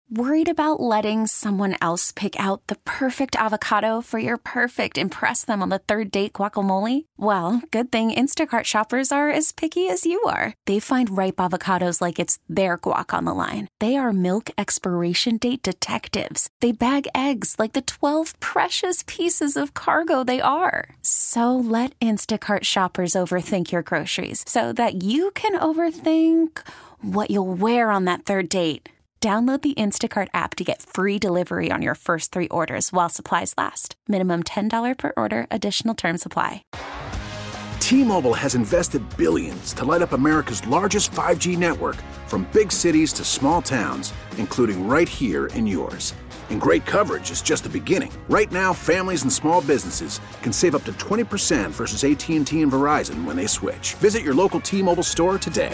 Worried about letting someone else pick out the perfect avocado for your perfect impress them on the third date guacamole? Well, good thing Instacart shoppers are as picky as you are. They find ripe avocados like it's their guac on the line. They are milk expiration date detectives. They bag eggs like the 12 precious pieces of cargo they are. So let Instacart shoppers overthink your groceries so that you can overthink what you'll wear on that third date. Download the Instacart app to get free delivery on your first 3 orders while supplies last. Minimum $10 per order. Additional terms apply. T-Mobile has invested billions to light up America's largest 5G network, from big cities to small towns, including right here in yours. And great coverage is just the beginning. Right now, families and small businesses can save up to 20% versus AT&T and Verizon when they switch. Visit your local T-Mobile store today.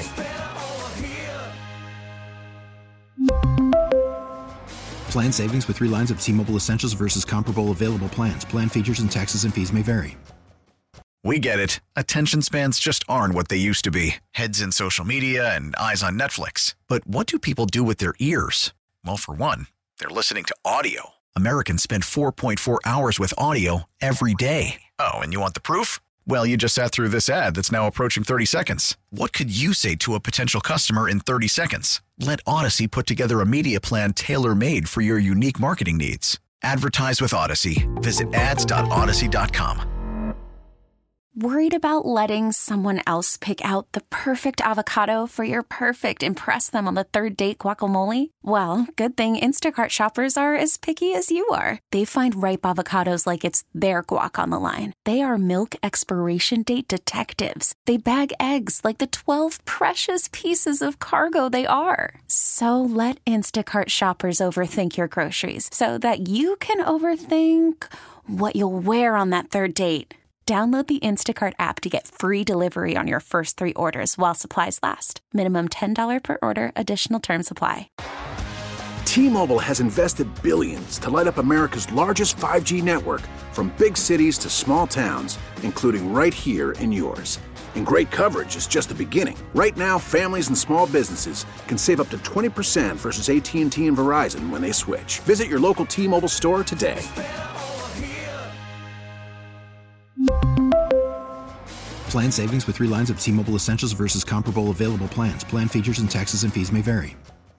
Plan savings with 3 lines of T-Mobile Essentials versus comparable available plans. Plan features and taxes and fees may vary. We get it. Attention spans just aren't what they used to be. Heads in social media and eyes on Netflix. But what do people do with their ears? Well, for one, they're listening to audio. Americans spend 4.4 hours with audio every day. Oh, and you want the proof? Well, you just sat through this ad that's now approaching 30 seconds. What could you say to a potential customer in 30 seconds? Let Odyssey put together a media plan tailor-made for your unique marketing needs. Advertise with Odyssey. Visit ads.odyssey.com. Worried about letting someone else pick out the perfect avocado for your perfect impress them on the third date guacamole? Well, good thing Instacart shoppers are as picky as you are. They find ripe avocados like it's their guac on the line. They are milk expiration date detectives. They bag eggs like the 12 precious pieces of cargo they are. So let Instacart shoppers overthink your groceries so that you can overthink what you'll wear on that third date. Download the Instacart app to get free delivery on your first 3 orders while supplies last. Minimum $10 per order. Additional terms apply. T-Mobile has invested billions to light up America's largest 5G network, from big cities to small towns, including right here in yours. And great coverage is just the beginning. Right now, families and small businesses can save up to 20% versus AT&T and Verizon when they switch. Visit your local T-Mobile store today. Plan savings with 3 lines of T-Mobile Essentials versus comparable available plans. Plan features and taxes and fees may vary.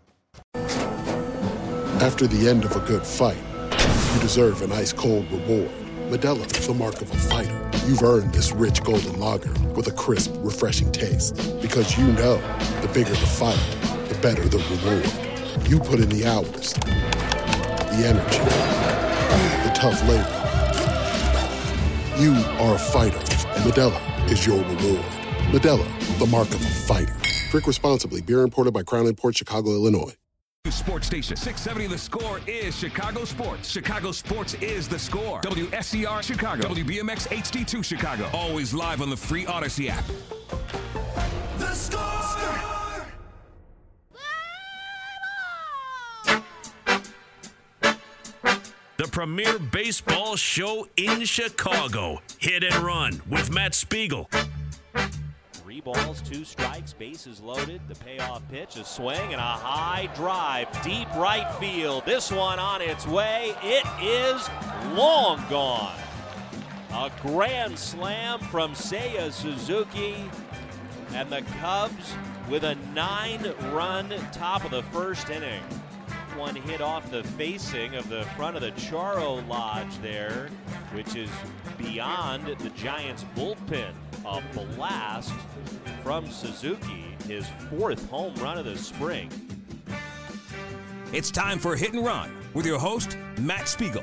After the end of a good fight, you deserve an ice-cold reward. Modelo is the mark of a fighter. You've earned this rich golden lager with a crisp, refreshing taste. Because you know, the bigger the fight, the better the reward. You put in the hours, the energy, the tough labor. You are a fighter, and Modelo is your reward. Modelo, the mark of a fighter. Drink responsibly. Beer imported by Crown Imports, Chicago, Illinois. Sports Station 670 The Score is Chicago Sports. Chicago Sports is The Score. WSCR Chicago. WBMX HD2 Chicago. Always live on the free Odyssey app. The Score! The premier baseball show in Chicago. Hit and Run with Matt Spiegel. 3 balls, 2 strikes, bases loaded. The payoff pitch, a swing, and a high drive. Deep right field. This one on its way. It is long gone. A grand slam from Seiya Suzuki. And the Cubs with a 9-run top of the first inning. One hit off the facing of the front of the Charo Lodge there, which is beyond the Giants' bullpen. A blast from Suzuki, his 4th home run of the spring. It's time for Hit and Run with your host, Matt Spiegel.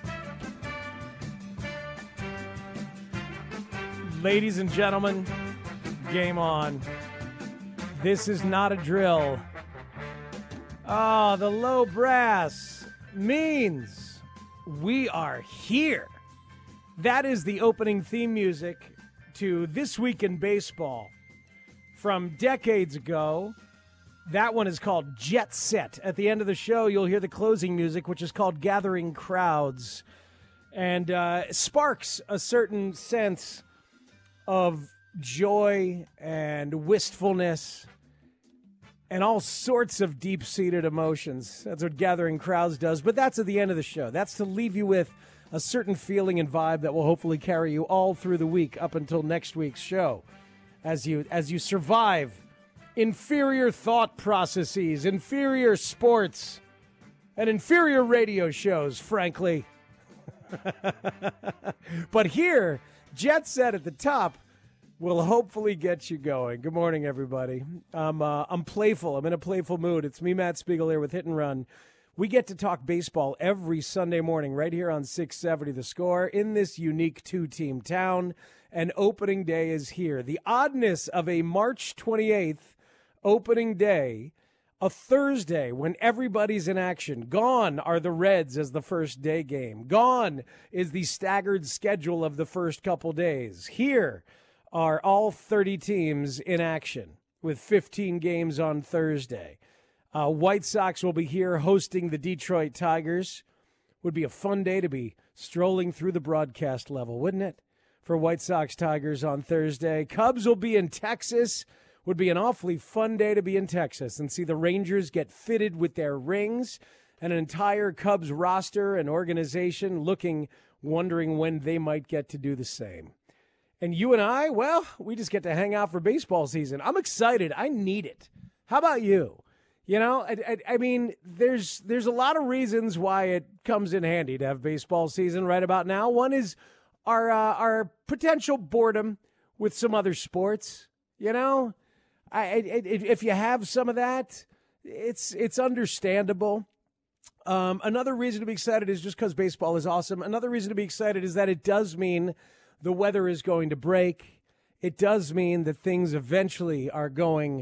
Ladies and gentlemen, game on. This is not a drill. Ah, the low brass means we are here. That is the opening theme music to This Week in Baseball from decades ago. That one is called Jet Set. At the end of the show, you'll hear the closing music, which is called Gathering Crowds, and sparks a certain sense of joy and wistfulness and all sorts of deep-seated emotions. That's what Gathering Crowds does, but that's at the end of the show. That's to leave you with a certain feeling and vibe that will hopefully carry you all through the week up until next week's show. As you survive inferior thought processes, inferior sports, and inferior radio shows, frankly. But here, Jet Set at the top will hopefully get you going. Good morning, everybody. I'm playful. I'm in a playful mood. It's me, Matt Spiegel, here with Hit and Run. We get to talk baseball every Sunday morning right here on 670 The Score in this unique two-team town, and opening day is here. The oddness of a March 28th opening day, a Thursday when everybody's in action. Gone are the Reds as the first day game. Gone is the staggered schedule of the first couple days. Here are all 30 teams in action with 15 games on Thursday. White Sox will be here hosting the Detroit Tigers. Would be a fun day to be strolling through the broadcast level, wouldn't it? For White Sox Tigers on Thursday. Cubs will be in Texas. Would be an awfully fun day to be in Texas and see the Rangers get fitted with their rings and an entire Cubs roster and organization wondering when they might get to do the same. And you and I, well, we just get to hang out for baseball season. I'm excited. I need it. How about you? You know, I mean, there's a lot of reasons why it comes in handy to have baseball season right about now. One is our potential boredom with some other sports. You know, if you have some of that, it's understandable. Another reason to be excited is just because baseball is awesome. Another reason to be excited is that it does mean the weather is going to break. It does mean that things eventually are going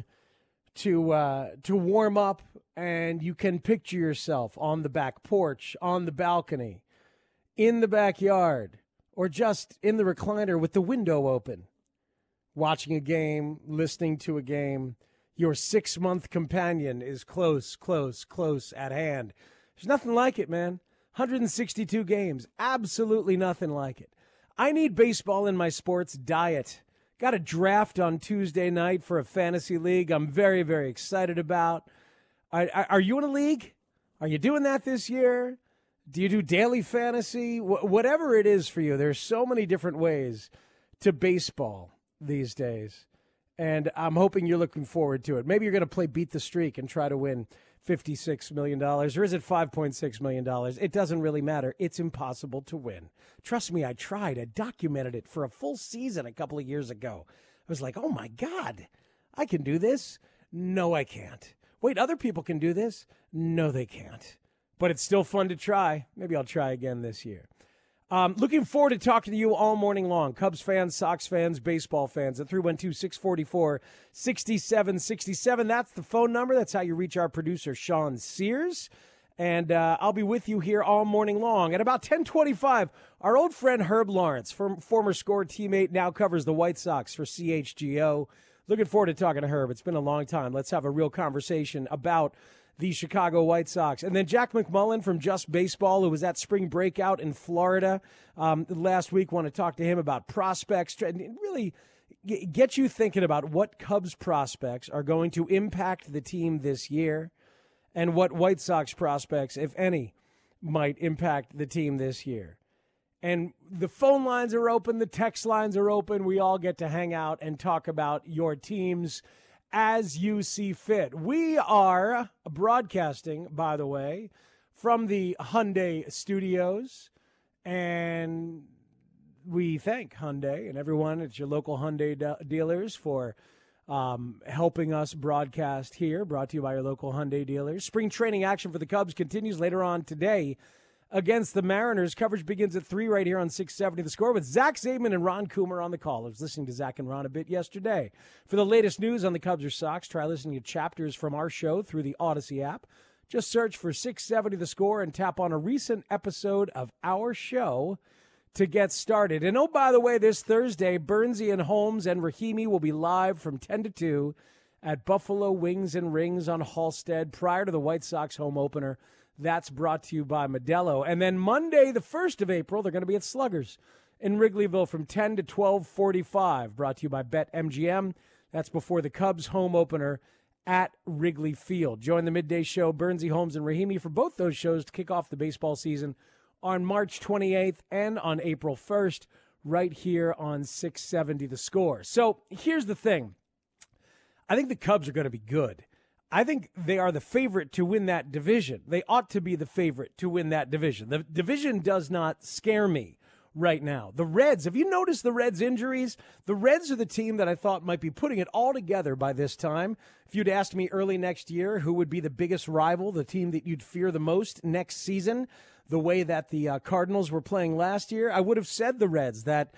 to warm up, and you can picture yourself on the back porch, on the balcony, in the backyard, or just in the recliner with the window open, watching a game, listening to a game. Your 6-month companion is close at hand. There's nothing like it, man. 162 games, absolutely nothing like it. I need baseball in my sports diet. Got a draft on Tuesday night for a fantasy league I'm very, very excited about. Are you in a league? Are you doing that this year? Do you do daily fantasy? Whatever it is for you, there's so many different ways to baseball these days. And I'm hoping you're looking forward to it. Maybe you're going to play Beat the Streak and try to win $56 million. Or is it $5.6 million? It doesn't really matter. It's impossible to win. Trust me, I tried. I documented it for a full season a couple of years ago. I was like, oh, my God, I can do this. No, I can't. Wait, other people can do this? No, they can't. But it's still fun to try. Maybe I'll try again this year. Looking forward to talking to you all morning long. Cubs fans, Sox fans, baseball fans at 312-644-6767. That's the phone number. That's how you reach our producer, Sean Sears. And I'll be with you here all morning long. At about 10:25, our old friend Herb Lawrence, former Score teammate, now covers the White Sox for CHGO. Looking forward to talking to Herb. It's been a long time. Let's have a real conversation about the Chicago White Sox. And then Jack McMullen from Just Baseball, who was at spring breakout in Florida last week. Want to talk to him about prospects, and really get you thinking about what Cubs prospects are going to impact the team this year and what White Sox prospects, if any, might impact the team this year. And the phone lines are open. The text lines are open. We all get to hang out and talk about your teams as you see fit. We are broadcasting, by the way, from the Hyundai Studios, and we thank Hyundai and everyone at your local Hyundai dealers for helping us broadcast here, brought to you by your local Hyundai dealers. Spring training action for the Cubs continues later on today against the Mariners. Coverage begins at 3 right here on 670 The Score with Zach Zaidman and Ron Coomer on the call. I was listening to Zach and Ron a bit yesterday. For the latest news on the Cubs or Sox, try listening to chapters from our show through the Odyssey app. Just search for 670 The Score and tap on a recent episode of our show to get started. And oh, by the way, this Thursday, Bernsey and Holmes and Rahimi will be live from 10 to 2 at Buffalo Wings and Rings on Halstead prior to the White Sox home opener. That's brought to you by Modelo. And then Monday, the 1st of April, they're going to be at Sluggers in Wrigleyville from 10 to 12:45, brought to you by BetMGM. That's before the Cubs home opener at Wrigley Field. Join the midday show, Bernsey, Holmes, and Rahimi for both those shows to kick off the baseball season on March 28th and on April 1st, right here on 670 The Score. So here's the thing. I think the Cubs are going to be good. I think they are the favorite to win that division. They ought to be the favorite to win that division. The division does not scare me right now. The Reds, have you noticed the Reds' injuries? The Reds are the team that I thought might be putting it all together by this time. If you'd asked me early next year who would be the biggest rival, the team that you'd fear the most next season, the way that the Cardinals were playing last year, I would have said the Reds. That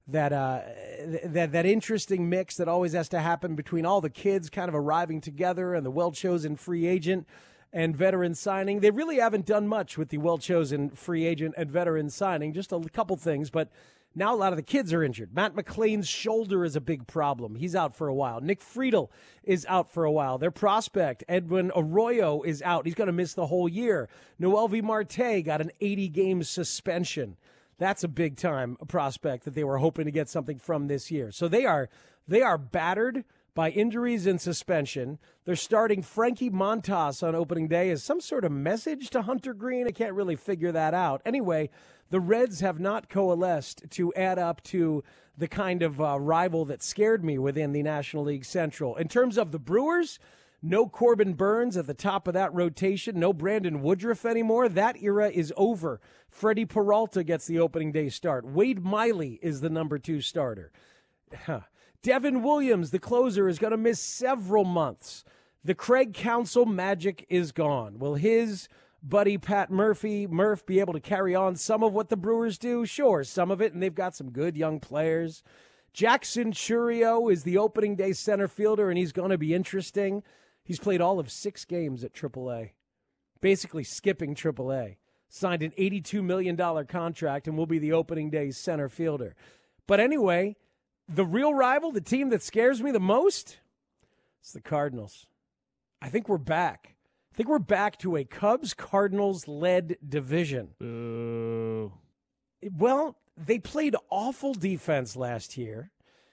interesting mix that always has to happen between all the kids kind of arriving together and the well-chosen free agent and veteran signing. They really haven't done much with the well-chosen free agent and veteran signing, just a couple things, but now a lot of the kids are injured. Matt McLain's shoulder is a big problem. He's out for a while. Nick Friedel is out for a while. Their prospect, Edwin Arroyo, is out. He's going to miss the whole year. Noelvi Marte got an 80-game suspension. That's a big-time prospect that they were hoping to get something from this year. So they are battered by injuries and suspension. They're starting Frankie Montas on opening day as some sort of message to Hunter Green. I can't really figure that out. Anyway, the Reds have not coalesced to add up to the kind of rival that scared me within the National League Central. In terms of the Brewers, no Corbin Burns at the top of that rotation. No Brandon Woodruff anymore. That era is over. Freddie Peralta gets the opening day start. Wade Miley is the number 2 starter. Devin Williams, the closer, is going to miss several months. The Craig Counsell magic is gone. Will his buddy Pat Murph be able to carry on some of what the Brewers do? Sure, some of it, and they've got some good young players. Jackson Churio is the opening day center fielder, and he's going to be interesting. He's played all of 6 games at AAA, basically skipping AAA. Signed an $82 million contract and will be the opening day center fielder. But anyway, the real rival, the team that scares me the most, it's the Cardinals. I think we're back. I think we're back to a Cubs-Cardinals-led division. Ooh. Well, they played awful defense last year.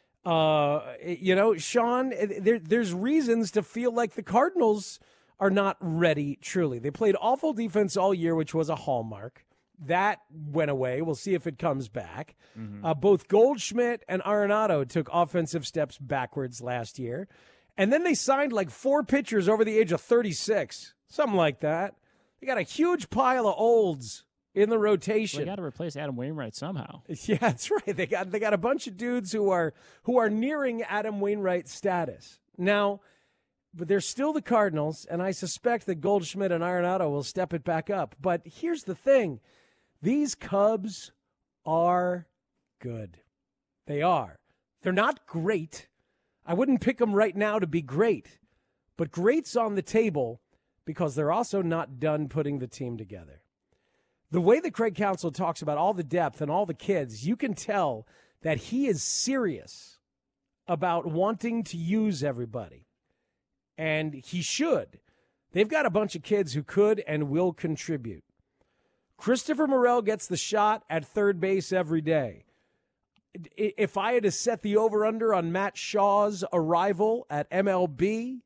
Sean, there's reasons to feel like the Cardinals are not ready, truly. They played awful defense all year, which was a hallmark. That went away. We'll see if it comes back. Mm-hmm. Both Goldschmidt and Arenado took offensive steps backwards last year. And then they signed like 4 pitchers over the age of 36, something like that. They got a huge pile of olds in the rotation. Well, they got to replace Adam Wainwright somehow. Yeah, that's right. They got a bunch of dudes who are nearing Adam Wainwright status. Now, but they're still the Cardinals, and I suspect that Goldschmidt and Arenado will step it back up. But here's the thing. These Cubs are good. They are. They're not great. I wouldn't pick them right now to be great. But great's on the table because they're also not done putting the team together. The way that Craig Counsell talks about all the depth and all the kids, you can tell that he is serious about wanting to use everybody. And he should. They've got a bunch of kids who could and will contribute. Christopher Morel gets the shot at third base every day. If I had to set the over-under on Matt Shaw's arrival at MLB,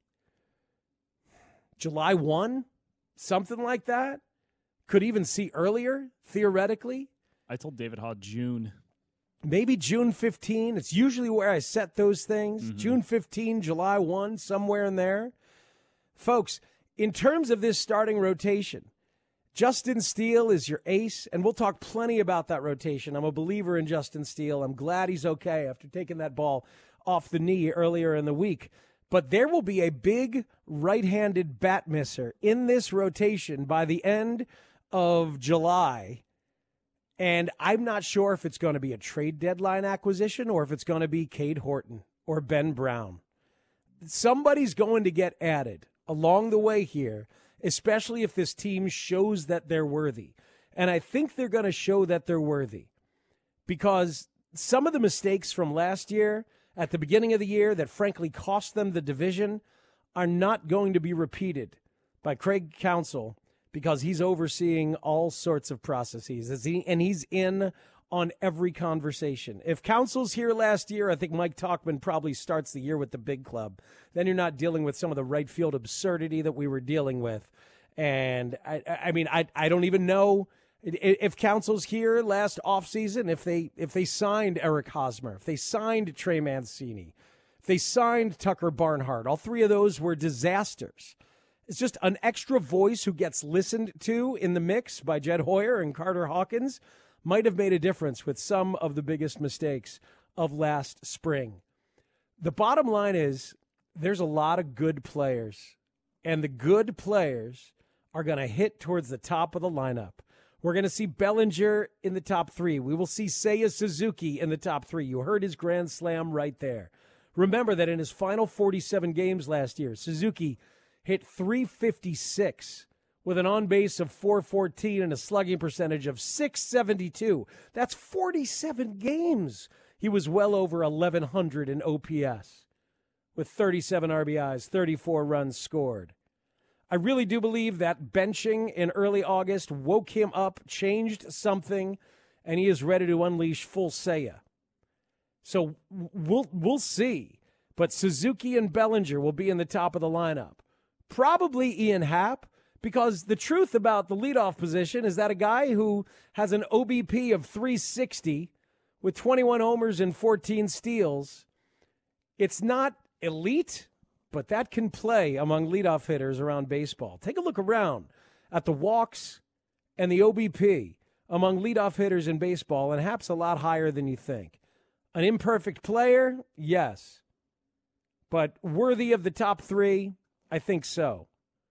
July 1, something like that, could even see earlier, theoretically. I told David Haw June. Maybe June 15. It's usually where I set those things. Mm-hmm. June 15, July 1, somewhere in there. Folks, in terms of this starting rotation, Justin Steele is your ace, and we'll talk plenty about that rotation. I'm a believer in Justin Steele. I'm glad he's okay after taking that ball off the knee earlier in the week. But there will be a big right-handed bat misser in this rotation by the end of July. And I'm not sure if it's going to be a trade deadline acquisition or if it's going to be Cade Horton or Ben Brown. Somebody's going to get added along the way here, especially if this team shows that they're worthy. And I think they're going to show that they're worthy because some of the mistakes from last year at the beginning of the year that frankly cost them the division are not going to be repeated by Craig Counsell because he's overseeing all sorts of processes. And he's in on every conversation. If Council's here last year, I think Mike Tauchman probably starts the year with the big club. Then you're not dealing with some of the right field absurdity that we were dealing with. And I mean, I don't even know if Council's here last offseason, if they signed Eric Hosmer, if they signed Trey Mancini, if they signed Tucker Barnhart. All three of those were disasters. It's just an extra voice who gets listened to in the mix by Jed Hoyer and Carter Hawkins might have made a difference with some of the biggest mistakes of last spring. The bottom line is there's a lot of good players, and the good players are going to hit towards the top of the lineup. We're going to see Bellinger in the top 3. We will see Seiya Suzuki in the top 3. You heard his grand slam right there. Remember that in his final 47 games last year, Suzuki hit .356 with an on-base of .414 and a slugging percentage of .672. That's 47 games. He was well over 1,100 in OPS with 37 RBIs, 34 runs scored. I really do believe that benching in early August woke him up, changed something, and he is ready to unleash full Seiya. So we'll see. But Suzuki and Bellinger will be in the top of the lineup. Probably Ian Happ, because the truth about the leadoff position is that a guy who has an OBP of .360 with 21 homers and 14 steals, it's not elite, but that can play among leadoff hitters around baseball. Take a look around at the walks and the OBP among leadoff hitters in baseball, and Happ's a lot higher than you think. An imperfect player? Yes. But worthy of the top 3? I think so.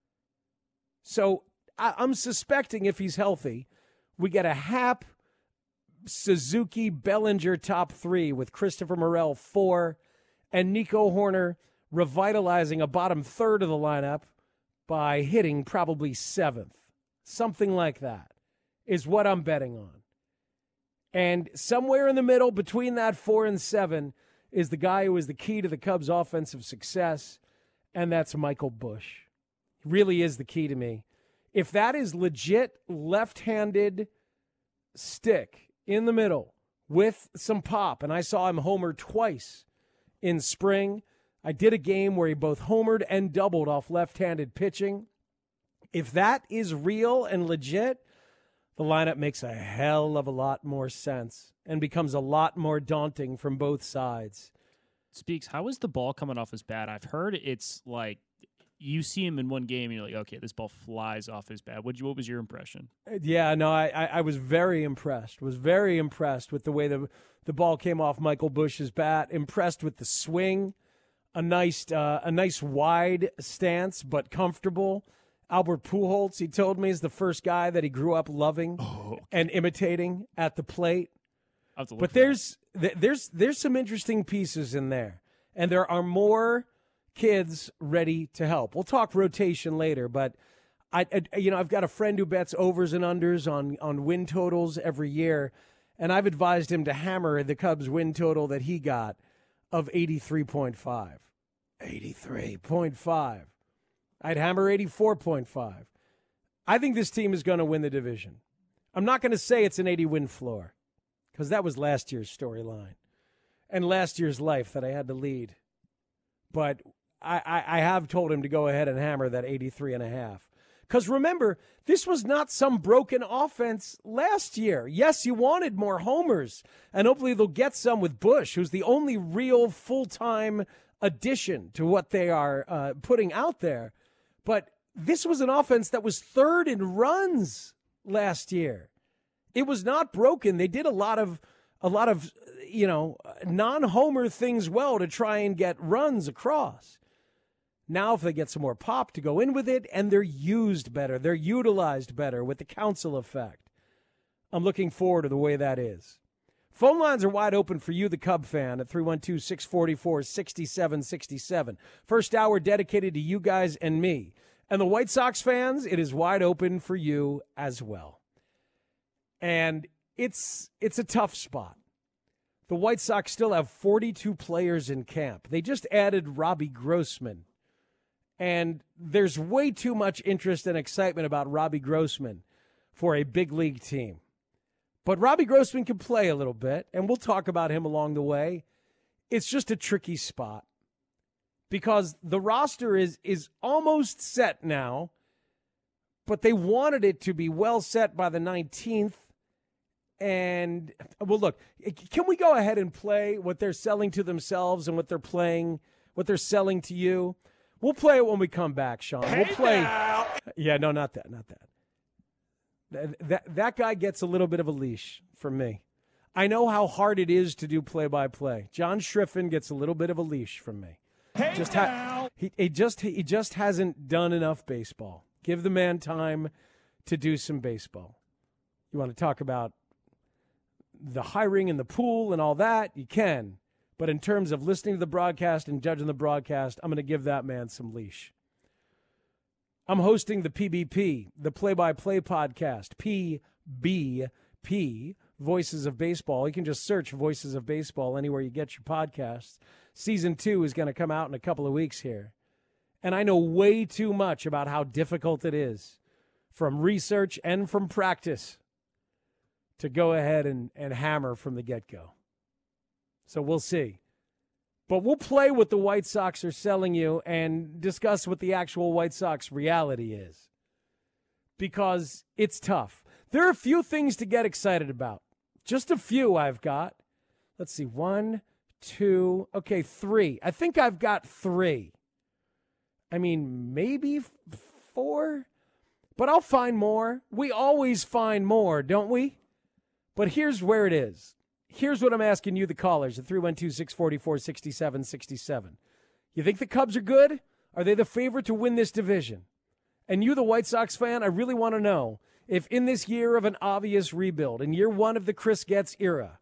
So I'm suspecting if he's healthy, we get a Happ, Suzuki, Bellinger top 3 with Christopher Morel 4 and Nico Horner revitalizing a bottom third of the lineup by hitting probably 7th. Something like that is what I'm betting on. And somewhere in the middle between that 4 and 7 is the guy who is the key to the Cubs' offensive success, and that's Michael Busch. He really is the key to me. If that is legit left-handed stick in the middle with some pop, and I saw him homer twice in spring. I did a game where he both homered and doubled off left-handed pitching. If that is real and legit, the lineup makes a hell of a lot more sense and becomes a lot more daunting from both sides. Speaks, how is the ball coming off his bat? I've heard it's like you see him in one game and you're like, okay, this ball flies off his bat. What was your impression? Yeah, no, I was very impressed. Was very impressed with the way the ball came off Michael Busch's bat. Impressed with the swing. A nice wide stance, but comfortable. Albert Pujols, he told me, is the first guy that he grew up loving and imitating at the plate. But there's some interesting pieces in there, and there are more kids ready to help. We'll talk rotation later, but I've got a friend who bets overs and unders on win totals every year, and I've advised him to hammer the Cubs win total that he got of 83.5. 83.5. I'd hammer 84.5. I think this team is going to win the division. I'm not going to say it's an 80-win floor because that was last year's storyline and last year's life that I had to lead. But I have told him to go ahead and hammer that 83.5. Because remember, this was not some broken offense last year. Yes, you wanted more homers, and hopefully they'll get some with Busch, who's the only real full-time addition to what they are putting out there. But this was an offense that was third in runs last year. It was not broken. They did a lot of non-homer things well to try and get runs across. Now if they get some more pop to go in with it, and they're used better, they're utilized better with the Council effect. I'm looking forward to the way that is. Phone lines are wide open for you, the Cub fan, at 312-644-6767. First hour dedicated to you guys and me. And the White Sox fans, it is wide open for you as well. And it's a tough spot. The White Sox still have 42 players in camp. They just added Robbie Grossman. And there's way too much interest and excitement about Robbie Grossman for a big league team. But Robbie Grossman can play a little bit, and we'll talk about him along the way. It's just a tricky spot because the roster is almost set now, but they wanted it to be well set by the 19th. And, well, look, can we go ahead and play what they're selling to themselves and what they're playing, what they're selling to you? We'll play it when we come back, Sean. We'll play. Yeah, no, not that. That guy gets a little bit of a leash from me. I know how hard it is to do play-by-play. John Schriffen gets a little bit of a leash from me. He just hasn't done enough baseball. Give the man time to do some baseball. You want to talk about the hiring and the pool and all that? You can. But in terms of listening to the broadcast and judging the broadcast, I'm going to give that man some leash. I'm hosting the PBP, the play-by-play podcast, PBP, Voices of Baseball. You can just search Voices of Baseball anywhere you get your podcasts. Season 2 is going to come out in a couple of weeks here. And I know way too much about how difficult it is from research and from practice to go ahead and hammer from the get-go. So we'll see. But we'll play what the White Sox are selling you and discuss what the actual White Sox reality is. Because it's tough. There are a few things to get excited about. Just a few I've got. Let's see. 1, 2, 3. I think I've got 3. I mean, maybe 4. But I'll find more. We always find more, don't we? But here's where it is. Here's what I'm asking you, the callers, at 312-644-6767. You think the Cubs are good? Are they the favorite to win this division? And you, the White Sox fan, I really want to know if in this year of an obvious rebuild, in year 1 of the Chris Getz era,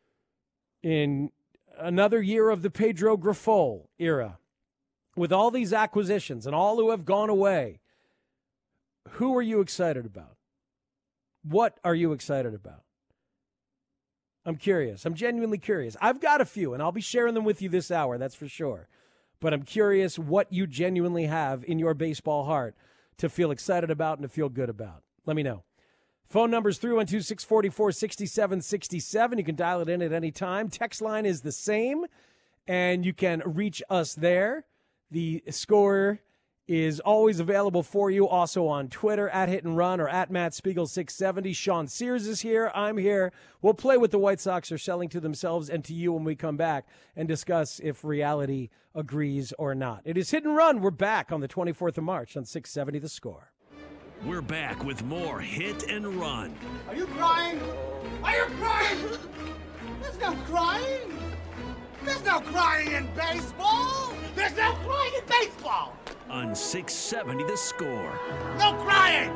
in another year of the Pedro Grifol era, with all these acquisitions and all who have gone away, who are you excited about? What are you excited about? I'm curious. I'm genuinely curious. I've got a few, and I'll be sharing them with you this hour, that's for sure. But I'm curious what you genuinely have in your baseball heart to feel excited about and to feel good about. Let me know. Phone number is 312-644-6767. You can dial it in at any time. Text line is the same, and you can reach us there. The score is always available for you, also on Twitter, at Hit and Run or at Matt Spiegel 670. Sean Sears is here. I'm here. We'll play what the White Sox are selling to themselves and to you when we come back and discuss if reality agrees or not. It is Hit and Run. We're back on the 24th of March on 670 The Score. We're back with more Hit and Run. Are you crying? Are you crying? There's no crying. There's no crying in baseball. There's no crying in baseball. On 670 The Score. No crying!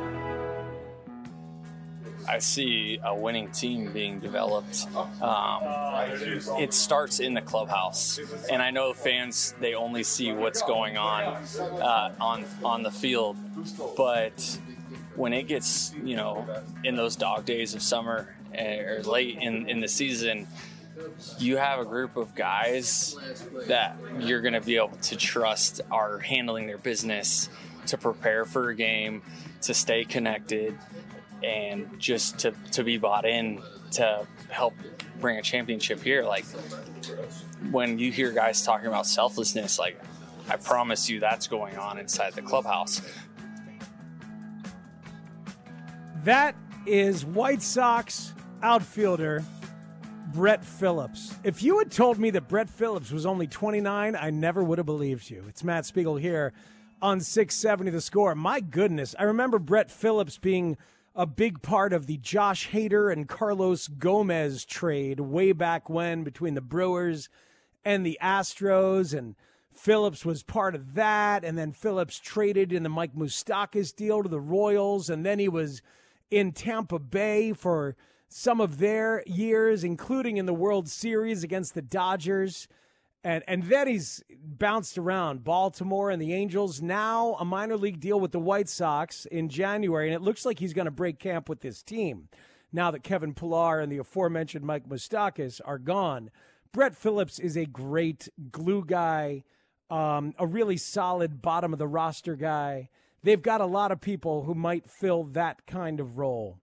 I see a winning team being developed. It starts in the clubhouse, and I know fans, they only see what's going on the field, but when it gets, in those dog days of summer or late in the season, you have a group of guys that you're going to be able to trust are handling their business to prepare for a game, to stay connected, and just to be bought in to help bring a championship here. Like, when you hear guys talking about selflessness, like, I promise you that's going on inside the clubhouse. That is White Sox outfielder Brett Phillips. If you had told me that Brett Phillips was only 29, I never would have believed you. It's Matt Spiegel here on 670 The Score. My goodness, I remember Brett Phillips being a big part of the Josh Hader and Carlos Gomez trade way back when between the Brewers and the Astros, and Phillips was part of that, and then Phillips traded in the Mike Moustakas deal to the Royals, and then he was in Tampa Bay for some of their years, including in the World Series against the Dodgers. And then he's bounced around Baltimore and the Angels. Now a minor league deal with the White Sox in January, and it looks like he's going to break camp with this team now that Kevin Pillar and the aforementioned Mike Moustakas are gone. Brett Phillips is a great glue guy, a really solid bottom-of-the-roster guy. They've got a lot of people who might fill that kind of role.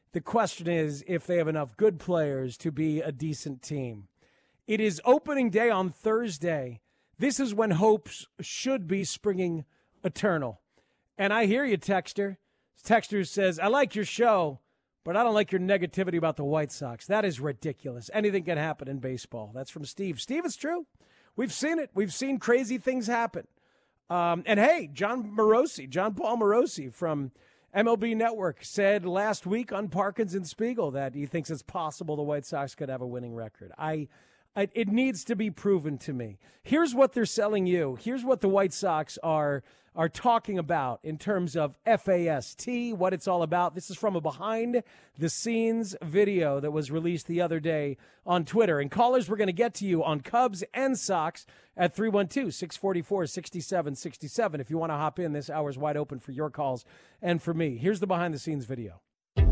The question is if they have enough good players to be a decent team. It is opening day on Thursday. This is when hopes should be springing eternal. And I hear you, Texter. Texter says, I like your show, but I don't like your negativity about the White Sox. That is ridiculous. Anything can happen in baseball. That's from Steve. Steve, it's true. We've seen it. We've seen crazy things happen. And hey, John Paul Morosi from MLB Network said last week on Parkins and Spiegel that he thinks it's possible the White Sox could have a winning record. It needs to be proven to me. Here's what they're selling you. Here's what the White Sox are talking about in terms of FAST, what it's all about. This is from a behind-the-scenes video that was released the other day on Twitter. And callers, we're going to get to you on Cubs and Sox at 312-644-6767. If you want to hop in, this hour's wide open for your calls and for me. Here's the behind-the-scenes video.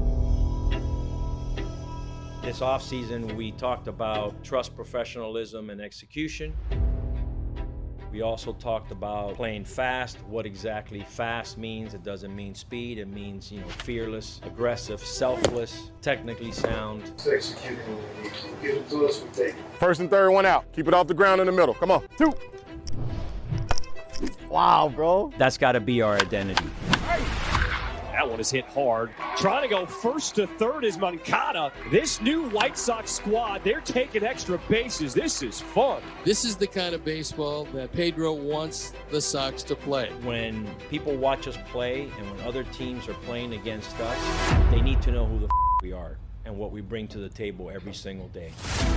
This offseason, we talked about trust, professionalism, and execution. We also talked about playing fast, what exactly fast means. It doesn't mean speed. It means, fearless, aggressive, selfless, technically sound. It's executing. Give it to us, we take it. First and third, one out. Keep it off the ground in the middle. Come on. 2. Wow, bro. That's got to be our identity. That one is hit hard. Trying to go first to third is Moncada. This new White Sox squad, they're taking extra bases. This is fun. This is the kind of baseball that Pedro wants the Sox to play. When people watch us play and when other teams are playing against us, they need to know who the we are and what we bring to the table every single day.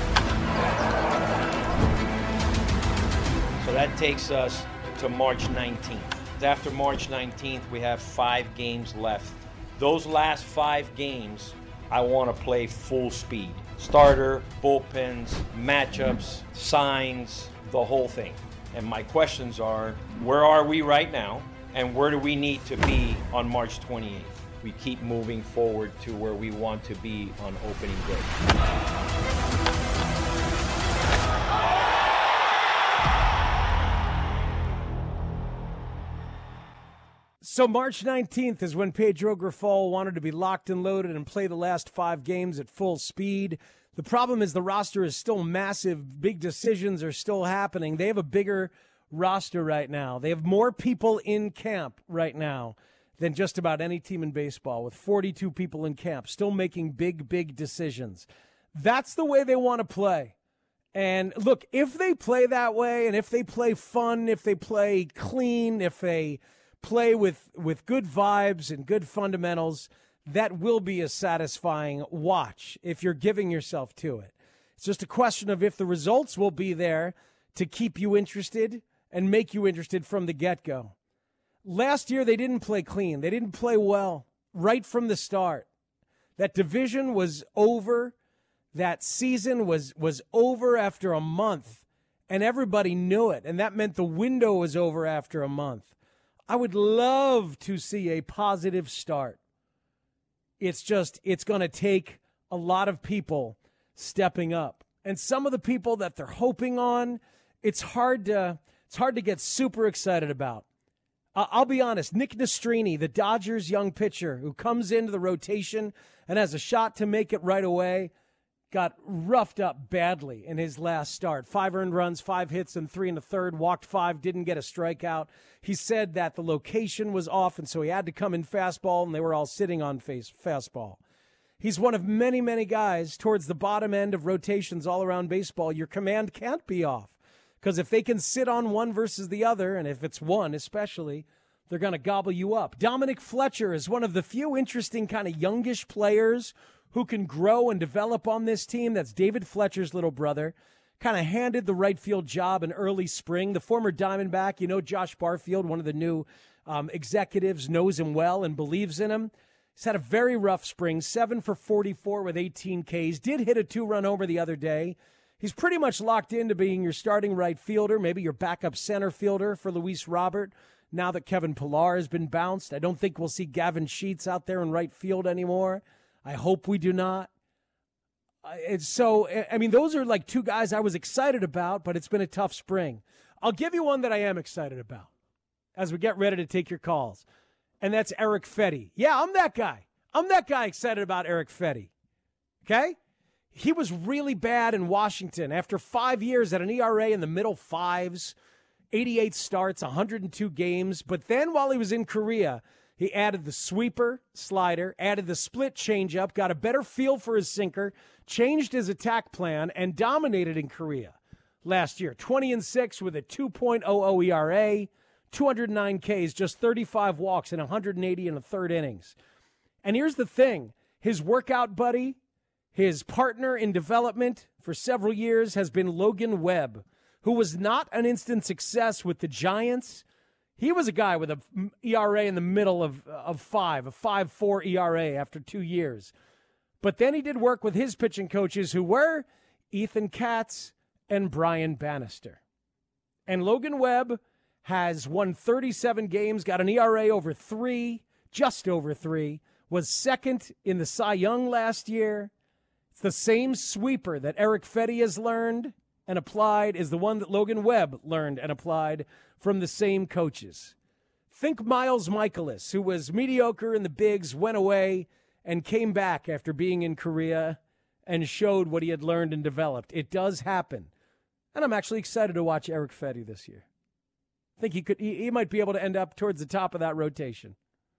So that takes us to March 19th. After March 19th, we have 5 games left. Those last 5 games, I want to play full speed. Starter, bullpens, matchups, signs, the whole thing. And my questions are, where are we right now? And where do we need to be on March 28th? We keep moving forward to where we want to be on opening day. So March 19th is when Pedro Grifol wanted to be locked and loaded and play the last 5 games at full speed. The problem is the roster is still massive. Big decisions are still happening. They have a bigger roster right now. They have more people in camp right now than just about any team in baseball, with 42 people in camp still making big decisions. That's the way they want to play. And look, if they play that way, and if they play fun, if they play clean, if they play with good vibes and good fundamentals, that will be a satisfying watch if you're giving yourself to it. It's just a question of if the results will be there to keep you interested and make you interested from the get-go. Last year, they didn't play clean. They didn't play well right from the start. That division was over. That season was over after a month, and everybody knew it, and that meant the window was over after a month. I would love to see a positive start. It's going to take a lot of people stepping up. And some of the people that they're hoping on, it's hard to get super excited about. I'll be honest, Nick Nastrini, the Dodgers' young pitcher who comes into the rotation and has a shot to make it right away, got roughed up badly in his last start. 5 earned runs, 5 hits, and 3 1/3. Walked 5, didn't get a strikeout. He said that the location was off, and so he had to come in fastball, and they were all sitting on fastball. He's one of many, many guys towards the bottom end of rotations all around baseball. Your command can't be off, because if they can sit on one versus the other, and if it's one especially, they're going to gobble you up. Dominic Fletcher is one of the few interesting kind of youngish players who can grow and develop on this team. That's David Fletcher's little brother. Kind of handed the right field job in early spring. The former Diamondback, Josh Barfield, one of the new executives, knows him well and believes in him. He's had a very rough spring, 7 for 44 with 18 Ks. Did hit a 2-run homer the other day. He's pretty much locked into being your starting right fielder, maybe your backup center fielder for Luis Robert, now that Kevin Pillar has been bounced. I don't think we'll see Gavin Sheets out there in right field anymore. I hope we do not. Those are like 2 guys I was excited about, but it's been a tough spring. I'll give you one that I am excited about as we get ready to take your calls, and that's Erick Fedde. Yeah, I'm that guy. I'm that guy excited about Eric Fetty. Okay? He was really bad in Washington after 5 years at an ERA in the middle fives, 88 starts, 102 games. But then while he was in Korea, he added the sweeper, slider, added the split changeup, got a better feel for his sinker, changed his attack plan, and dominated in Korea last year. 20-6 with a 2.00 ERA, 209 Ks, just 35 walks, and 180 in the third innings. And here's the thing. His workout buddy, his partner in development for several years has been Logan Webb, who was not an instant success with the Giants. He was a guy with an ERA in the middle of 5, a 5.4 ERA after 2 years. But then he did work with his pitching coaches who were Ethan Katz and Brian Bannister. And Logan Webb has won 37 games, got an ERA over 3, just over 3, was second in the Cy Young last year. It's the same sweeper that Eric Fetty has learned and applied is the one that Logan Webb learned and applied from the same coaches. Think Miles Michaelis, who was mediocre in the bigs, went away and came back after being in Korea and showed what he had learned and developed. It does happen. And I'm actually excited to watch Eric Fetty this year. I think he might be able to end up towards the top of that rotation.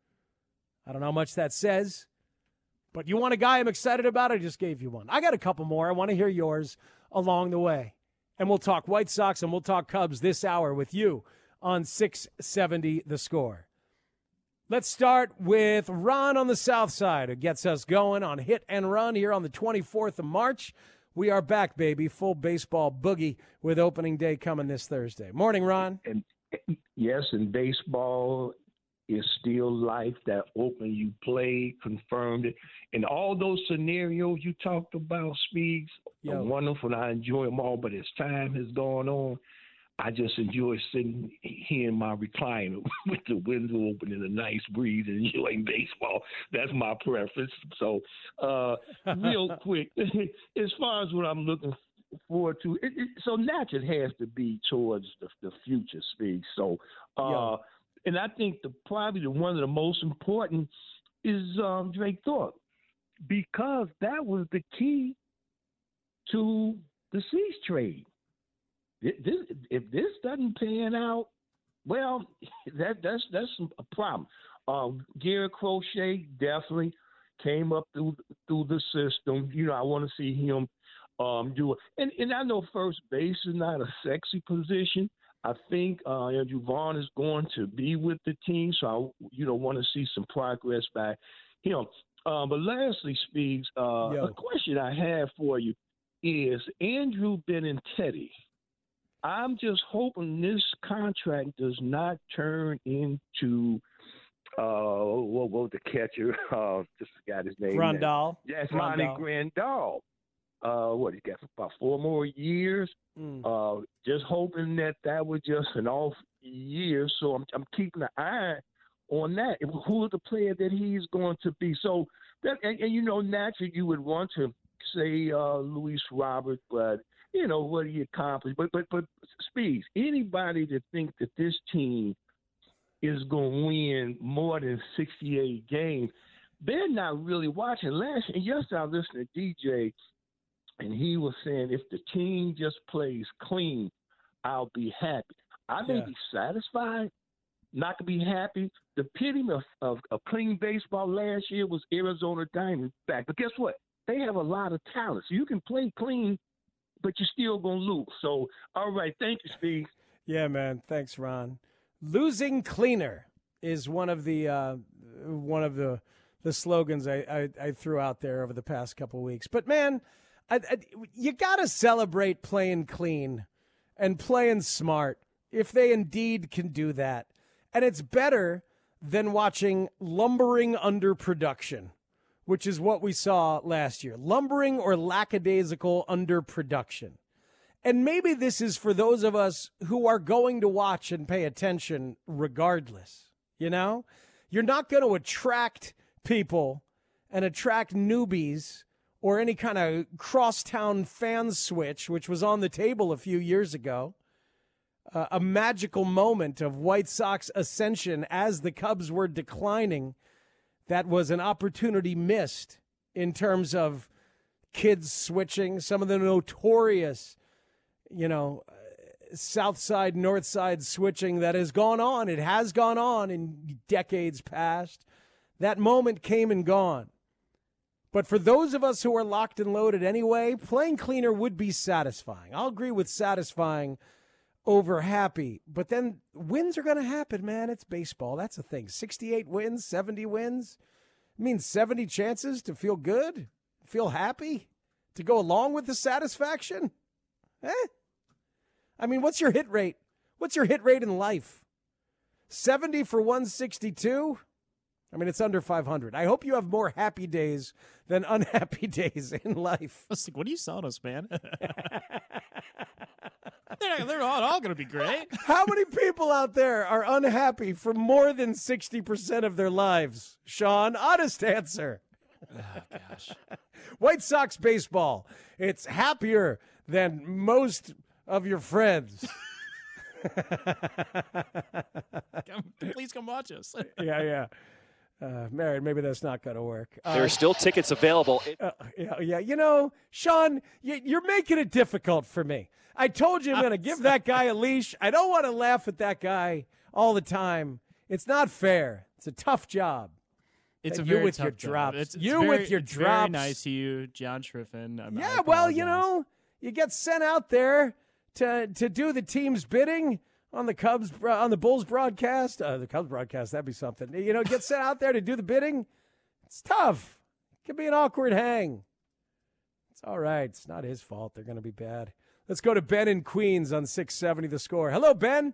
I don't know how much that says, but you want a guy I'm excited about? I just gave you one. I got a couple more. I want to hear yours along the way. And we'll talk White Sox and we'll talk Cubs this hour with you on 670 The Score. Let's start with Ron on the South Side, who gets us going on Hit and Run here on the 24th of March. We are back, baby. Full baseball boogie with opening day coming this Thursday. Morning, Ron. And yes, and baseball is still life. That open you played, confirmed it. And all those scenarios you talked about, Speeds, are wonderful. I enjoy them all. But as time has gone on, I just enjoy sitting here in my recliner with the window open and a nice breeze and enjoying baseball. That's my preference. So real quick, as far as what I'm looking forward to, so naturally it has to be towards the future, Speeds. So and I think probably one of the most important is Drake Thorpe, because that was the key to the Cease trade. If this doesn't pan out, well, that's a problem. Garrett Crochet definitely came up through the system. You know, I want to see him do it. And I know first base is not a sexy position. I think Andrew Vaughn is going to be with the team, so I want to see some progress by him. But lastly, Speeds, a question I have for you is Andrew Benintendi. I'm just hoping this contract does not turn into what was the catcher? Just forgot his name. Grandal. Yes, Ronnie Grandal. What, he got about 4 more years? Just hoping that was just an off year. So I'm keeping an eye on that. Who is the player that he's going to be? So that, and naturally you would want to say Luis Robert, but what he accomplished. But Speeds, anybody that thinks that this team is going to win more than 68 games, they're not really watching. And yesterday I listened to DJ, and he was saying, if the team just plays clean, I'll be happy. I may be satisfied, not to be happy. The epitome of clean baseball last year was Arizona Diamondbacks. But guess what? They have a lot of talent. So you can play clean, but you're still going to lose. So, all right. Thank you, Steve. Yeah, man. Thanks, Ron. Losing cleaner is one of the slogans I threw out there over the past couple of weeks. But, man, you got to celebrate playing clean and playing smart if they indeed can do that. And it's better than watching lumbering underproduction, which is what we saw last year. Lumbering or lackadaisical underproduction. And maybe this is for those of us who are going to watch and pay attention regardless. You're not going to attract people and attract newbies or any kind of crosstown fan switch, which was on the table a few years ago. A magical moment of White Sox ascension as the Cubs were declining. that was an opportunity missed in terms of kids switching, some of the notorious, south side, north side switching that has gone on. It has gone on in decades past. That moment came and gone. But for those of us who are locked and loaded anyway, playing cleaner would be satisfying. I'll agree with satisfying over happy. But then wins are going to happen, man. It's baseball. That's the thing. 68 wins, 70 wins. It means 70 chances to feel good, feel happy, to go along with the satisfaction. I mean, what's your hit rate? What's your hit rate in life? 70 for 162? I mean, it's under 500. I hope you have more happy days than unhappy days in life. I was like, what are you selling us, man? They're not all going to be great. How many people out there are unhappy for more than 60% of their lives? Sean, honest answer. Oh, gosh. White Sox baseball. It's happier than most of your friends. Please come watch us. Yeah. Marion, maybe that's not going to work. There are still tickets available. Yeah. Sean, you're making it difficult for me. I told you I'm going to give that guy a leash. I don't want to laugh at that guy all the time. It's not fair. It's a tough job. It's a you very with tough your job. drops. It's you very, with your it's drops. Very nice to you, John Schriffen. Yeah, well, you get sent out there to do the team's bidding on the Bulls broadcast. The Cubs broadcast, that'd be something. Get sent out there to do the bidding. It's tough. It can be an awkward hang. It's all right. It's not his fault. They're going to be bad. Let's go to Ben in Queens on 670 The Score. Hello, Ben.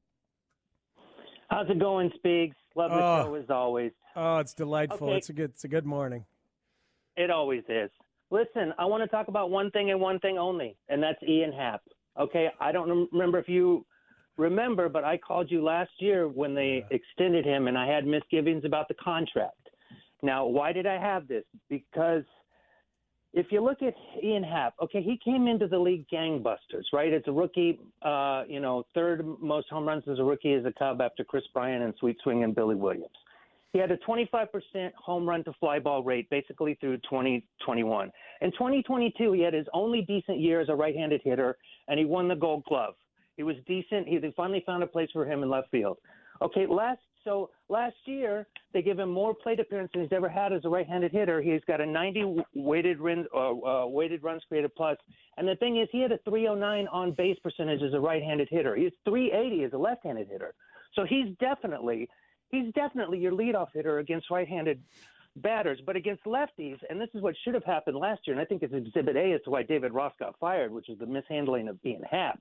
How's it going, Speaks? Love the show as always. Oh, it's delightful. Okay. It's a good morning. It always is. Listen, I want to talk about one thing and one thing only, and that's Ian Happ. Okay, I don't remember if you remember, but I called you last year when they extended him, and I had misgivings about the contract. Now, why did I have this? Because if you look at Ian Happ, okay, he came into the league gangbusters, right? As a rookie, third most home runs as a rookie as a Cub after Chris Bryant and Sweet Swing and Billy Williams. He had a 25% home run to fly ball rate basically through 2021. In 2022, he had his only decent year as a right-handed hitter, and he won the Gold Glove. He was decent. They finally found a place for him in left field. Okay, last year, they give him more plate appearances than he's ever had as a right-handed hitter. He's got a 90 weighted runs created plus. And the thing is, he had a 309 on base percentage as a right-handed hitter. He's 380 as a left-handed hitter. So he's definitely your leadoff hitter against right-handed batters. But against lefties, and this is what should have happened last year, and I think it's Exhibit A as to why David Ross got fired, which is the mishandling of Ian Happ.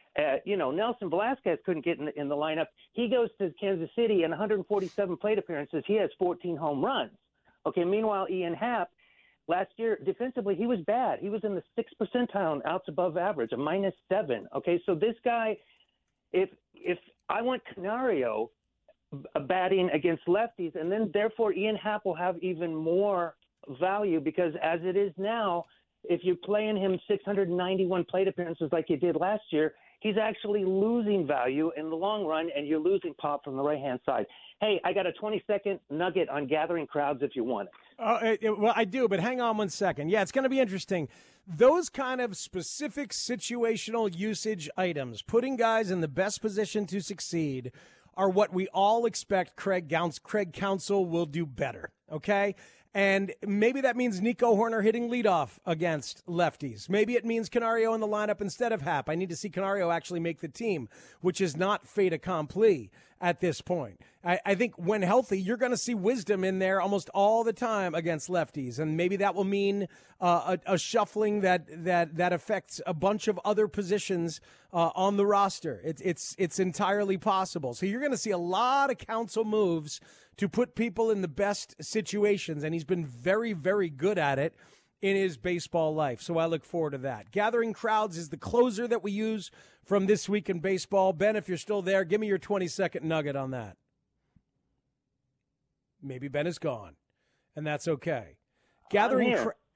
Nelson Velasquez couldn't get in the lineup. He goes to Kansas City, and 147 plate appearances, he has 14 home runs. Okay, meanwhile, Ian Happ, last year, defensively, he was bad. He was in the 6th percentile in outs above average, a -7. Okay, so this guy, if I want Canario batting against lefties, and then therefore Ian Happ will have even more value because as it is now, if you're playing him 691 plate appearances like you did last year, he's actually losing value in the long run, and you're losing pop from the right-hand side. Hey, I got a 20-second nugget on gathering crowds if you want it. Well, I do, but hang on 1 second. Yeah, it's going to be interesting. Those kind of specific situational usage items, putting guys in the best position to succeed, are what we all expect Craig Counsell will do better, okay? And maybe that means Nico Horner hitting leadoff against lefties. Maybe it means Canario in the lineup instead of Happ. I need to see Canario actually make the team, which is not fait accompli at this point. I think when healthy, you're going to see Wisdom in there almost all the time against lefties. And maybe that will mean a shuffling that affects a bunch of other positions on the roster. It's entirely possible. So you're going to see a lot of Counsell moves to put people in the best situations, and he's been very, very good at it in his baseball life. So I look forward to that. Gathering crowds is the closer that we use from This Week in Baseball. Ben, if you're still there, give me your 20-second nugget on that. Maybe Ben is gone, and that's okay.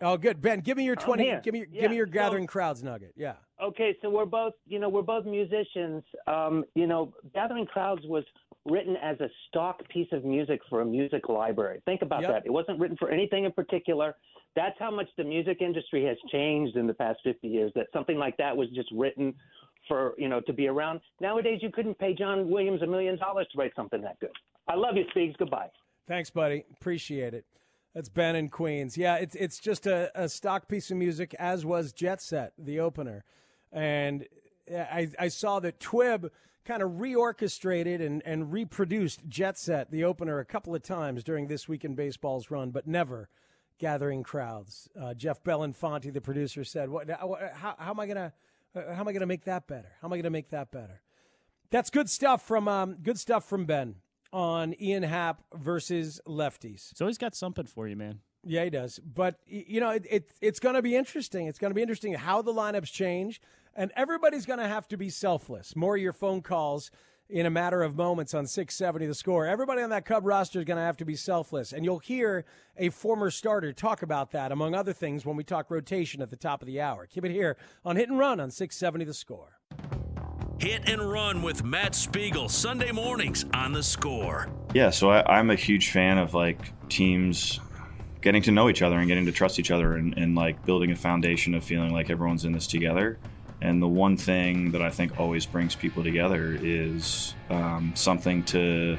Oh, good. Ben, give me your 20. here. Give me your gathering crowds nugget. Yeah. Okay, so we're both musicians. Gathering Crowds was written as a stock piece of music for a music library. Think about that. It wasn't written for anything in particular. That's how much the music industry has changed in the past 50 years, that something like that was just written for, to be around. Nowadays, you couldn't pay John Williams $1 million to write something that good. I love you, Speaks. Goodbye. Thanks, buddy. Appreciate it. That's Ben in Queens. Yeah, it's just a stock piece of music, as was Jet Set, the opener. And I saw that Twib kind of reorchestrated and reproduced Jet Set, the opener, a couple of times during This Week in Baseball's run, but never Gathering Crowds. Jeff Belinfanti, the producer, said, how am I gonna make that better? How am I gonna make that better? That's good stuff from Ben on Ian Happ versus lefties. He's always got something for you, man. Yeah, he does. But, it's going to be interesting. It's going to be interesting how the lineups change, and everybody's going to have to be selfless. More of your phone calls in a matter of moments on 670 The Score. Everybody on that Cub roster is going to have to be selfless, and you'll hear a former starter talk about that, among other things, when we talk rotation at the top of the hour. Keep it here on Hit and Run on 670 The Score. Hit and Run with Matt Spiegel, Sunday mornings on The Score. Yeah, so I'm a huge fan of, teams getting to know each other and getting to trust each other and building a foundation of feeling like everyone's in this together. And the one thing that I think always brings people together is something to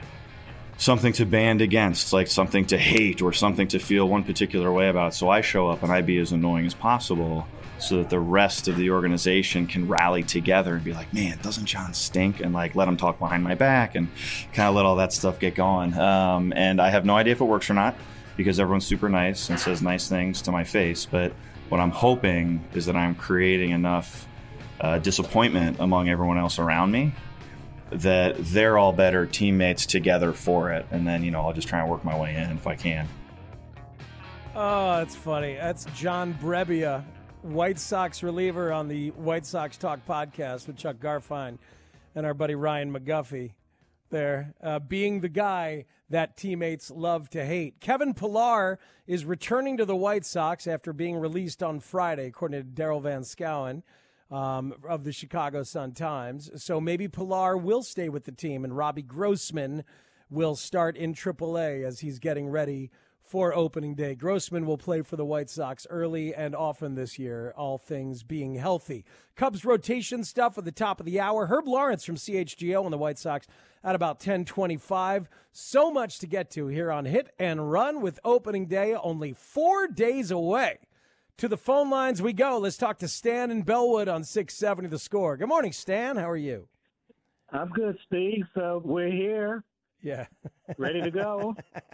band against, like something to hate or something to feel one particular way about. So I show up and I be as annoying as possible so that the rest of the organization can rally together and be like, man, doesn't John stink? And let him talk behind my back and kind of let all that stuff get going. And I have no idea if it works or not, because everyone's super nice and says nice things to my face. But what I'm hoping is that I'm creating enough disappointment among everyone else around me that they're all better teammates together for it. And then, I'll just try and work my way in if I can. Oh, that's funny. That's John Brebbia, White Sox reliever on the White Sox Talk podcast with Chuck Garfien and our buddy Ryan McGuffey there, being the guy that teammates love to hate. Kevin Pillar is returning to the White Sox after being released on Friday, according to Daryl Van Schouwen of the Chicago Sun-Times. So maybe Pillar will stay with the team, and Robbie Grossman will start in AAA as he's getting ready for opening day. Grossman will play for the White Sox early and often this year, all things being healthy. Cubs rotation stuff at the top of the hour. Herb Lawrence from CHGO on the White Sox at about 10:25. So much to get to here on Hit and Run with opening day only 4 days away. To the phone lines we go. Let's talk to Stan in Bellwood on 670 The Score. Good morning, Stan. How are you? I'm good, Steve. So we're here. Yeah. Ready to go.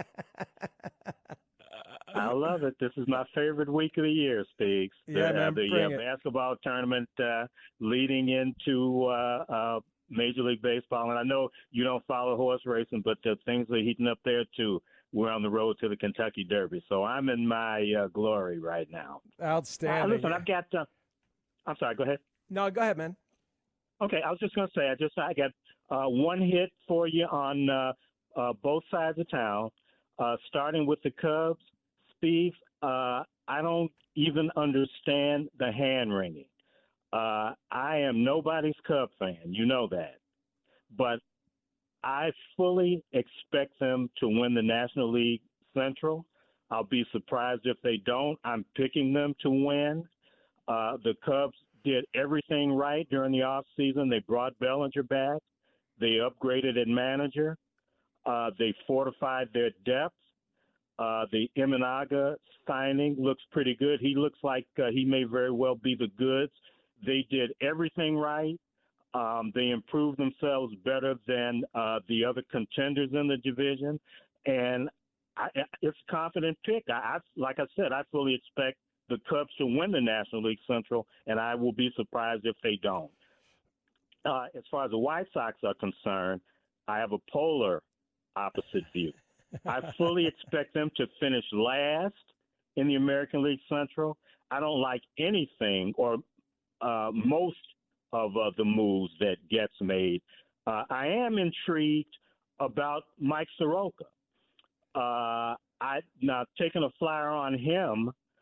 I love it. This is my favorite week of the year, Speaks. Yeah, man, the basketball tournament leading into Major League Baseball. And I know you don't follow horse racing, but things are heating up there, too. We're on the road to the Kentucky Derby. So I'm in my glory right now. Outstanding. Listen, I've got I'm sorry, go ahead. No, go ahead, man. Okay, I was just going to say, I got one hit for you on both sides of town, starting with the Cubs. Steve, I don't even understand the hand-wringing. I am nobody's Cub fan. You know that. But I fully expect them to win the National League Central. I'll be surprised if they don't. I'm picking them to win. The Cubs did everything right during the offseason. They brought Bellinger back. They upgraded at manager. They fortified their depth. The Imanaga signing looks pretty good. He looks like he may very well be the goods. They did everything right. They improved themselves better than the other contenders in the division. And it's a confident pick. Like I said, I fully expect the Cubs to win the National League Central, and I will be surprised if they don't. As far as the White Sox are concerned, I have a polar opposite view. I fully expect them to finish last in the American League Central. I don't like anything or most of the moves that gets made. I am intrigued about Mike Soroka. Now, taking a flyer on him,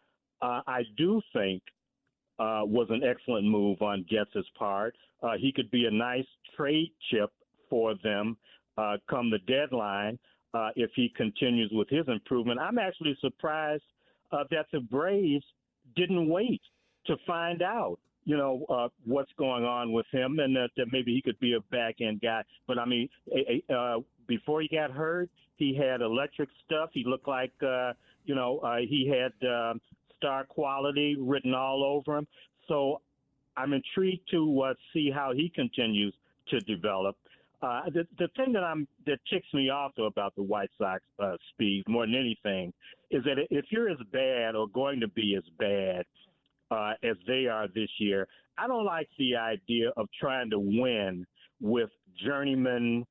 I do think was an excellent move on Getz's part. He could be a nice trade chip for them come the deadline if he continues with his improvement. I'm actually surprised that the Braves didn't wait to find out, what's going on with him, and that maybe he could be a back-end guy. But, I mean, before he got hurt, he had electric stuff. He looked like, he had star quality written all over him. So I'm intrigued to see how he continues to develop. The thing that ticks me off, though, about the White Sox, Speed, more than anything, is that if you're as bad or going to be as bad as they are this year, I don't like the idea of trying to win with journeyman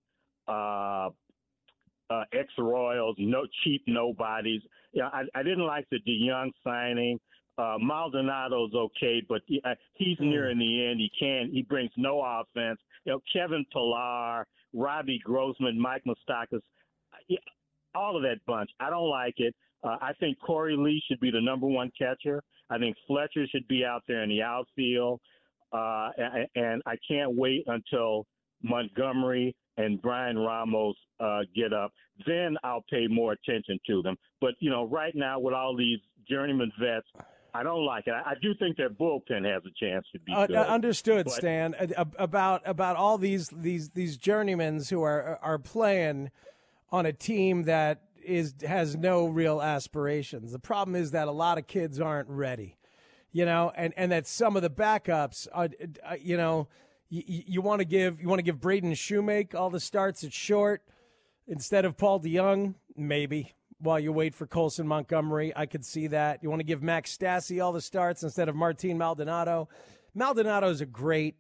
ex-Royals, no cheap nobodies. I didn't like the DeYoung signing. Maldonado's okay, but he's nearing the end. He brings no offense. Kevin Pillar, Robbie Grossman, Mike Moustakas, all of that bunch. I don't like it. I think Corey Lee should be the number one catcher. I think Fletcher should be out there in the outfield. And I can't wait until Montgomery and Brian Ramos get up. Then I'll pay more attention to them. But, right now with all these journeyman vets, I don't like it. I do think their bullpen has a chance to be good. Understood, Stan. About all these journeymans who are playing on a team that has no real aspirations. The problem is that a lot of kids aren't ready, and that some of the backups are, you want to give Braden Shoemake all the starts at short instead of Paul DeYoung, maybe. While you wait for Colson Montgomery, I could see that. You want to give Max Stassi all the starts instead of Martin Maldonado. Maldonado is a great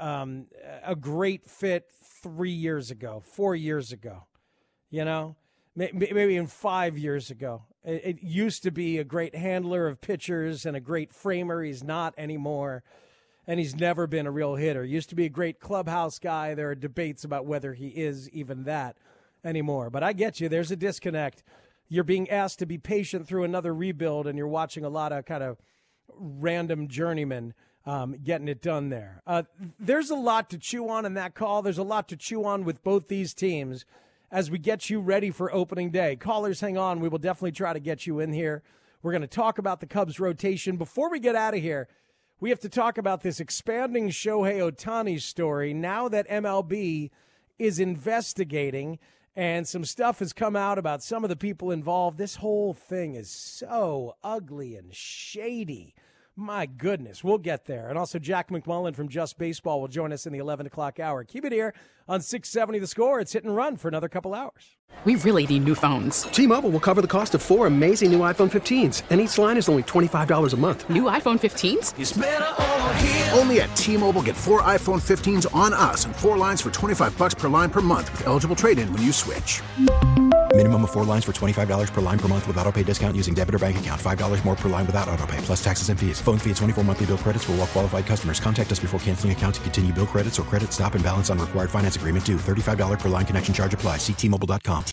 fit 4 years ago, maybe even 5 years ago. It used to be a great handler of pitchers and a great framer. He's not anymore, and he's never been a real hitter. Used to be a great clubhouse guy. There are debates about whether he is even that anymore. But I get you. There's a disconnect. You're being asked to be patient through another rebuild, and you're watching a lot of kind of random journeymen getting it done there. There's a lot to chew on in that call. There's a lot to chew on with both these teams as we get you ready for opening day. Callers, hang on. We will definitely try to get you in here. We're going to talk about the Cubs rotation. Before we get out of here, we have to talk about this expanding Shohei Ohtani story now that MLB is investigating. And some stuff has come out about some of the people involved. This whole thing is so ugly and shady. My goodness, we'll get there. And also Jack McMullen from Just Baseball will join us in the 11 o'clock hour. Keep it here on 670 The Score. It's Hit and Run for another couple hours. We really need new phones. T-Mobile will cover the cost of 4 amazing new iPhone 15s, and each line is only $25 a month. New iPhone 15s? It's better over here. Only at T-Mobile, get 4 iPhone 15s on us and 4 lines for $25 per line per month with eligible trade-in when you switch. Minimum of 4 lines for $25 per line per month with autopay discount using debit or bank account. $5 more per line without autopay, plus taxes and fees. Phone fee at 24 monthly bill credits for well-qualified customers. Contact us before canceling account to continue bill credits or credit stop and balance on required finance agreement due. $35 per line connection charge applies. See T-Mobile.com.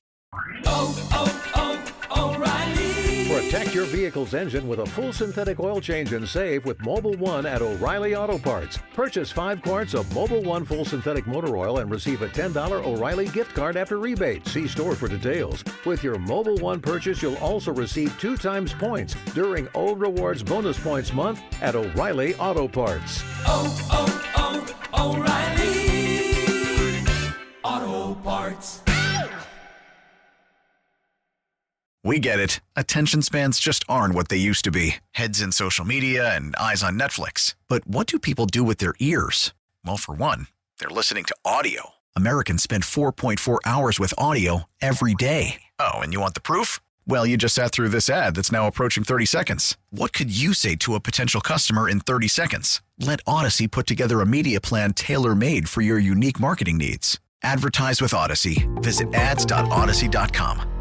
O'Reilly. Protect your vehicle's engine with a full synthetic oil change and save with Mobil 1 at O'Reilly Auto Parts. Purchase 5 quarts of Mobil 1 full synthetic motor oil and receive a $10 O'Reilly gift card after rebate. See store for details. With your Mobil 1 purchase, you'll also receive 2 times points during O Rewards Bonus Points Month at O'Reilly Auto Parts. O'Reilly Auto Parts. We get it. Attention spans just aren't what they used to be. Heads in social media and eyes on Netflix. But what do people do with their ears? Well, for one, they're listening to audio. Americans spend 4.4 hours with audio every day. Oh, and you want the proof? Well, you just sat through this ad that's now approaching 30 seconds. What could you say to a potential customer in 30 seconds? Let Odyssey put together a media plan tailor-made for your unique marketing needs. Advertise with Odyssey. Visit ads.odyssey.com.